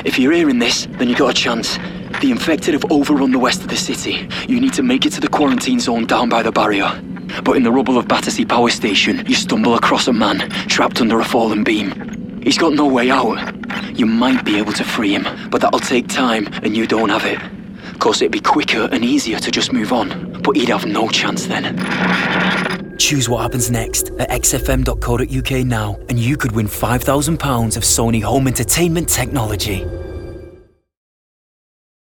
If you're hearing this, then you got a chance. The infected have overrun the west of the city. You need to make it to the quarantine zone down by the barrier. But in the rubble of Battersea Power Station, you stumble across a man trapped under a fallen beam. He's got no way out. You might be able to free him, but that'll take time and you don't have it. Course it'd be quicker and easier to just move on, but he'd have no chance then. Choose what happens next at xfm.co.uk now, and you could win £5,000 of Sony home entertainment technology.